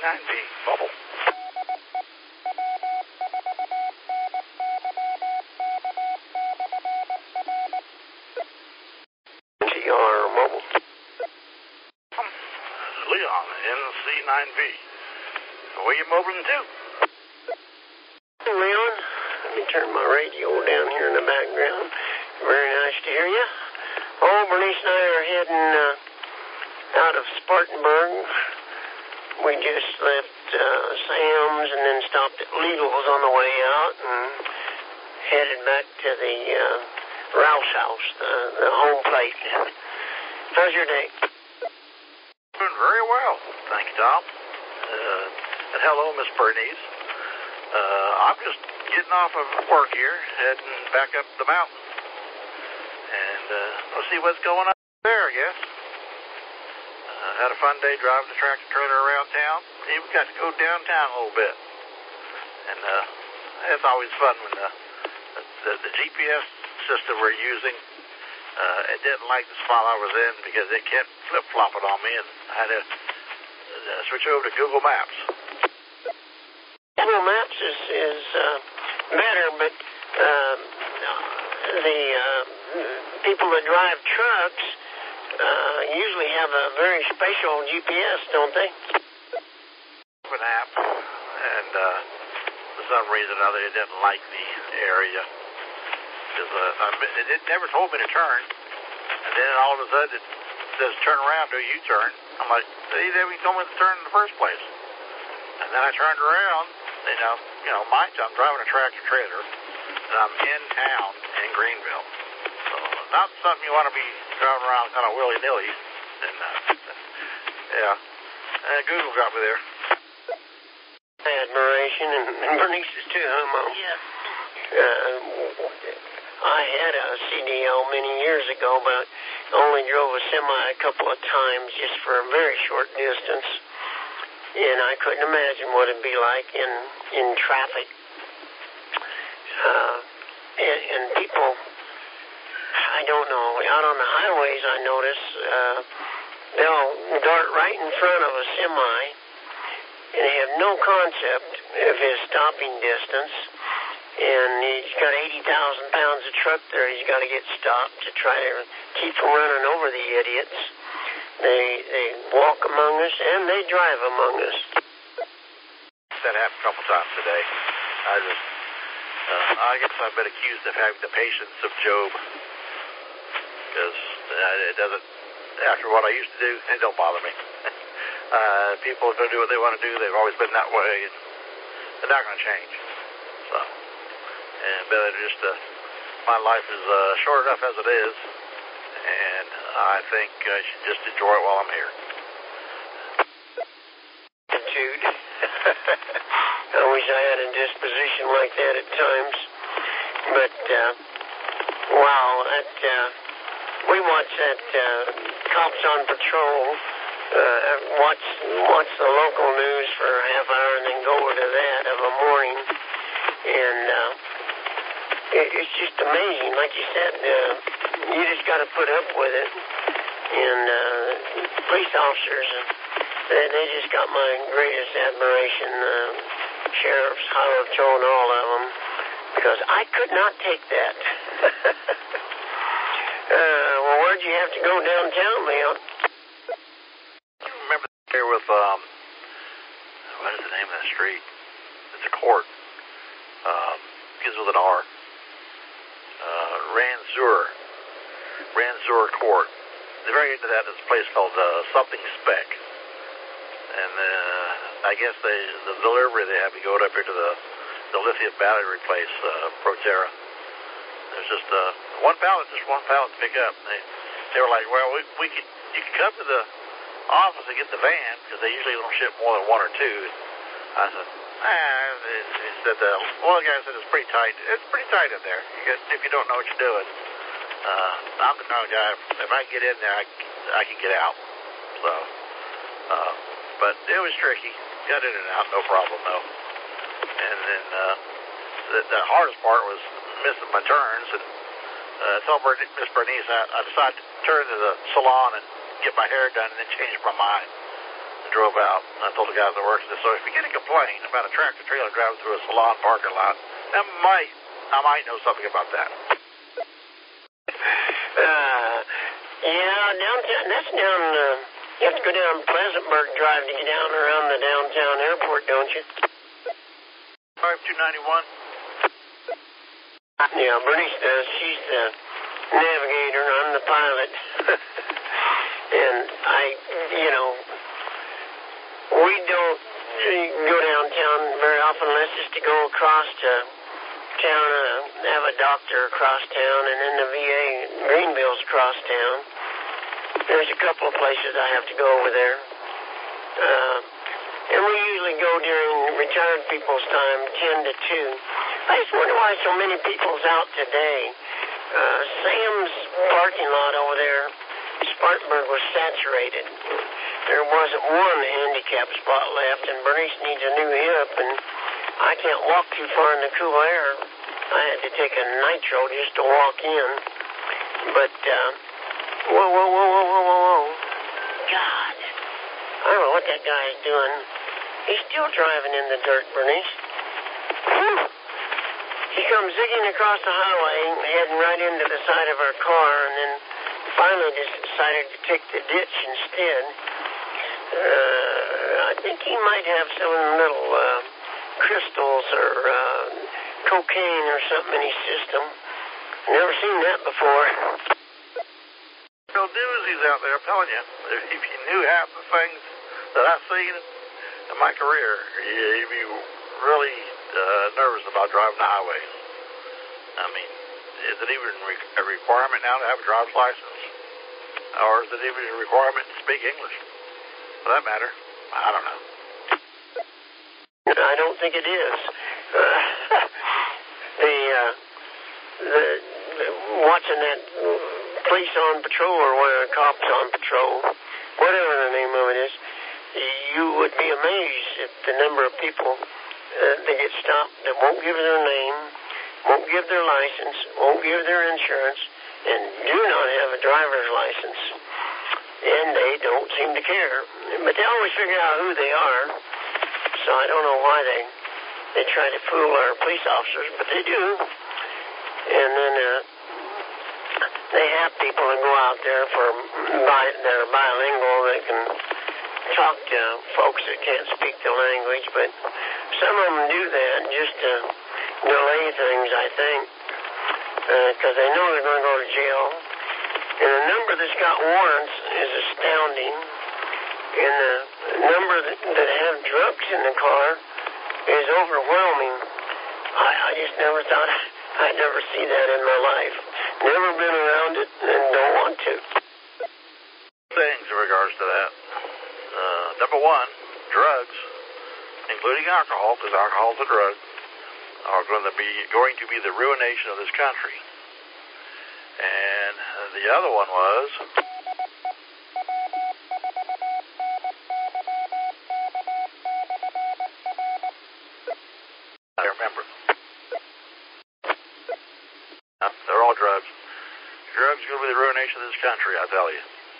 C9V, bubble. TR mobile. Leon, NC9V. Where you mobiling to? Leon, let me turn my radio down here in the background. Very nice to hear you. Oh, Bernice and I are heading out of Spartanburg. We just left Sam's and then stopped at Lidl's on the way out and headed back to the Rouse House, the home plate. How's your day? Doing very well. Thank you, Tom. And hello, Miss Bernice. I'm just getting off of work here, heading back up the mountain. And we'll see what's going on there, I guess. Had a fun day driving the tractor trailer around town. Even got to go downtown a little bit. And it's always fun when the GPS system we're using, it didn't like the spot I was in because it kept flip-flopping on me, and I had to switch over to Google Maps. Google Maps is better, but the people that drive trucks usually have a very special GPS, don't they? An app, and for some reason or other, it didn't like the area. It never told me to turn, and then all of a sudden it says turn around, do a U-turn. I'm like, they never told me to turn in the first place. And then I turned around, mind you, I'm driving a tractor trailer, and I'm in town in Greenville. So not something you want to be driving around kind of willy-nilly. And Google got me there. Admiration, and Bernice's too, huh, Mom? Yes. I had a CDL many years ago, but only drove a semi a couple of times just for a very short distance. And I couldn't imagine what it'd be like in traffic. And people, I don't know, out on the highways I notice, they'll dart right in front of a semi, and they have no concept of his stopping distance. And he's got 80,000 pounds of truck there. He's got to get stopped to try to keep from running over the idiots. They walk among us, and they drive among us. That happened a couple times today. I guess I've been accused of having the patience of Job. Because it doesn't, after what I used to do, it don't bother me. People are going to do what they want to do. They've always been that way, and they're not going to change. So, and better just, my life is short enough as it is, and I think I should just enjoy it while I'm here. Attitude. I wish I had a disposition like that at times. But, wow, we watch that Cops on Patrol, watch the local news for a half hour and then go over to that of a morning. And it's just amazing. Like you said, you just got to put up with it. And police officers, they just got my greatest admiration. Sheriffs, highway patrol, and all of them. Because I could not take that. Well, where'd you have to go downtown, Leon? I remember there with, what is the name of that street? It's a court. Begins with an R. Ranzur Court. The very end of that is a place called Something Spec. And I guess the delivery they have me going up here to the lithium battery place, Proterra. There's just one pallet to pick up. They were like, well, you can come to the office and get the van because they usually don't ship more than one or two. I said, one of the guys said it's pretty tight. It's pretty tight in there if you don't know what you're doing. I'm the kind of guy, if I can get in there, I can get out. So, but it was tricky. Got in and out, no problem though. And then the hardest part was missing my turns. And I told Miss Bernice I decided to turn to the salon and get my hair done and then change my mind and drove out. I told the guys that worked there, so if you get a complaint about a tractor trailer driving through a salon parking lot, I might know something about that. Yeah, downtown, that's down, you have to go down Pleasantburg Drive to get down around the downtown airport, don't you? 5291. Yeah, Bernice does. She's the navigator, I'm the pilot. And we don't go downtown very often unless it's to go across to town, have a doctor across town, and then the VA Greenville's across town. There's a couple of places I have to go over there. And we usually go during retired people's time, 10 to 2. I just wonder why so many people's out today. Sam's parking lot over there, Spartanburg, was saturated. There wasn't one handicap spot left, and Bernice needs a new hip, and I can't walk too far in the cool air. I had to take a nitro just to walk in. But, whoa. God. I don't know what that guy is doing. He's still driving in the dirt, Bernice. Whew. He comes zigging across the highway, heading right into the side of our car, and then finally just decided to take the ditch instead. I think he might have some little crystals or cocaine or something in his system. Never seen that before. Real doozies out there, I'm telling you. If you knew half the things that I've seen in my career, you'd be really nervous about driving the highways. I mean, is it even a requirement now to have a driver's license? Or is it even a requirement to speak English? For that matter, I don't know. I don't think it is. Watching that police on patrol or one of the cops on patrol, whatever the name of it is, you would be amazed at the number of people that get stopped that won't give their name, won't give their license, won't give their insurance, and do not have a driver's license. And they don't seem to care. But they always figure out who they are. So I don't know why they try to fool our police officers, but they do. And then they have people that go out there that are bilingual that can talk to folks that can't speak the language, but some of them do that just to delay things, I think, because they know they're going to go to jail. And the number that's got warrants is astounding. And the number that have drugs in the car is overwhelming. I just never thought I'd never see that in my life. Never been around it and don't want to. Things in regards to that. Number one, drugs, including alcohol, because alcohol is a drug, are going to be the ruination of this country. And the other one was I remember. They're all drugs. Drugs are going to be the ruination of this country, I tell you.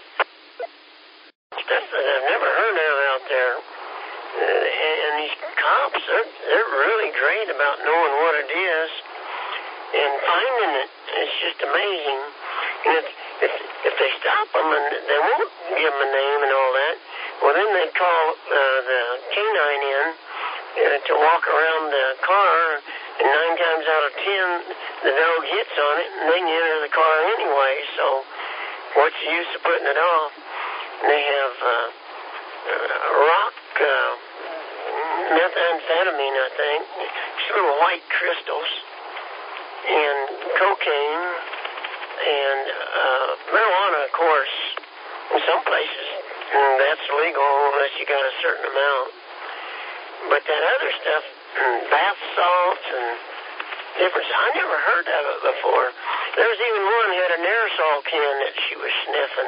Stuff that I've never heard of out there. And these cops, they're really great about knowing what it is and finding it. It's just amazing. And if they stop them and they won't give them a name and all that, well, then they call the canine in to walk around the car, and 9 times out of 10, the dog hits on it, and they can enter the car anyway. So what's the use of putting it off? They have rock methamphetamine, I think, just little white crystals, and cocaine, and marijuana, of course. In some places, that's legal unless you got a certain amount. But that other stuff, bath salts and different, I never heard of it before. There was even one who had an aerosol can that she was sniffing.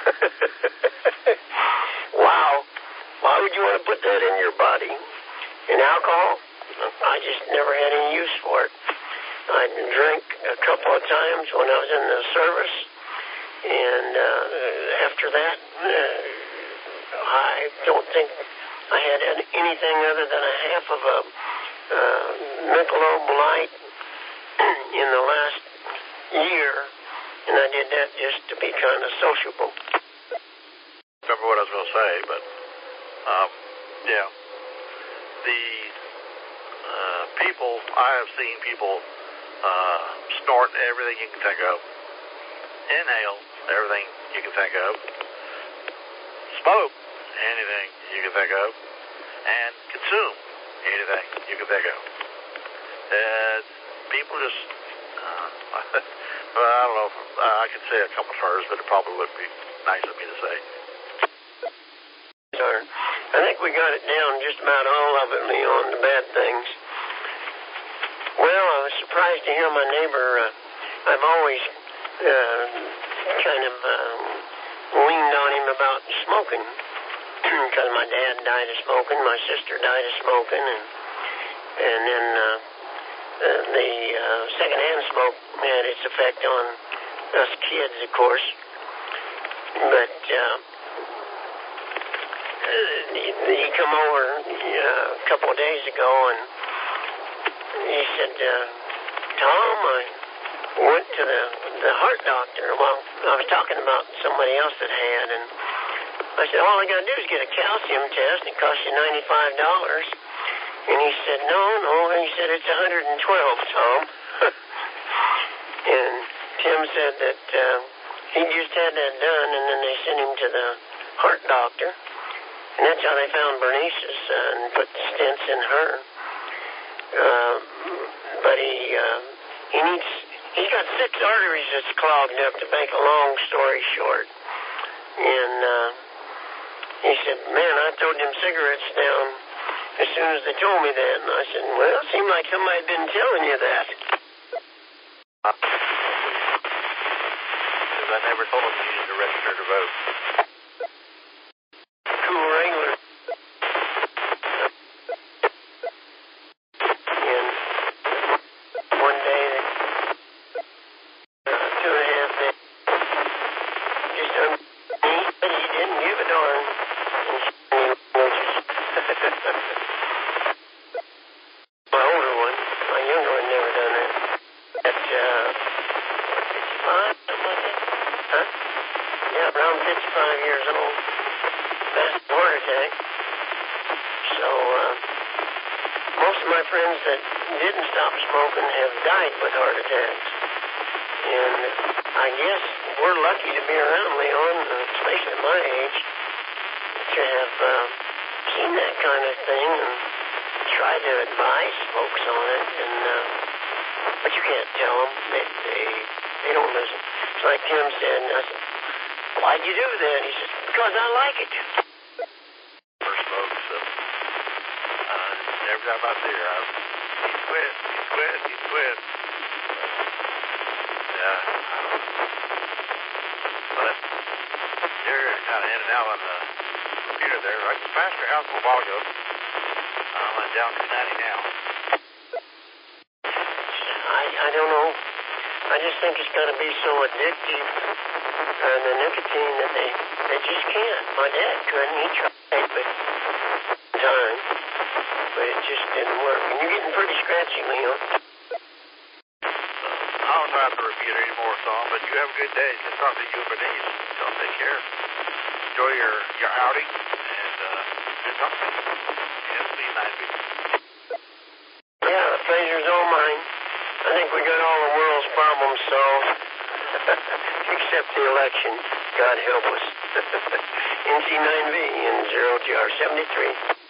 Wow. Why would you want to put that in your body? And alcohol? I just never had any use for it. I drank a couple of times when I was in the service, and after that, I don't think I had anything other than a half of a Michelob Light in the last year, and I did that just to be kind of sociable. Remember what I was going to say, but yeah, the people, I have seen people snort everything you can think of, inhale everything you can think of, smoke anything you can think of, and consume anything you can think of. People just, well, I don't know if I could say a couple of slurs, but it probably wouldn't be nice of me to say. Sir, I think we got it down, just about all of it, Leon, the bad things. Well, I was surprised to hear my neighbor. I've always kind of leaned on him about smoking, because my dad died of smoking, my sister died of smoking, and then the secondhand smoke had its effect on us kids, of course. But he come over a couple of days ago, and he said, Tom, I went to the heart doctor. Well, I was talking about somebody else that had, and I said, all I got to do is get a calcium test. It costs you $95. And he said, no. He said, it's $112, Tom. And Tim said that he just had that done, and then they sent him to the heart doctor. And that's how they found Bernice's and put the stents in her. But he's got 6 arteries that's clogged up, to make a long story short. And he said, man, I throwed them cigarettes down as soon as they told me that. And I said, well, it seemed like somebody had been telling you that. Because I never told him you needed to register to vote. Cool Wrangler. And one day, 2.5 days, just underneath, but he didn't give a darn. My older one, my younger one, never done that. At 55, something like that. Huh? Yeah, around 55 years old. Massive heart attack. So, most of my friends that didn't stop smoking have died with heart attacks. And I guess we're lucky to be around, Leon, especially at my age, to have seen that kind of thing and try to advise folks on it. And but you can't tell them. They don't listen. It's like Tim said. I said, why'd you do that? He said, because I like it. First smoke, so every time I see her, he's quit. Yeah. But you're kind of in and out on the computer there. I just passed your house a while ago. I'm down 290 now. I don't know. I just think it's going to be so addictive, the nicotine, that they just can't. My dad couldn't. He tried, but it just didn't work. And you're getting pretty scratchy, Leon. I don't have to repeat it anymore, Tom, but you have a good day. Just talk to you and Bernice. So take care. Enjoy your outing, and good talking to you. And see you 9 weeks. Yeah, the pleasure's all mine. I think we got all the world's problems solved, except the election. God help us. NC9V and 0TR73.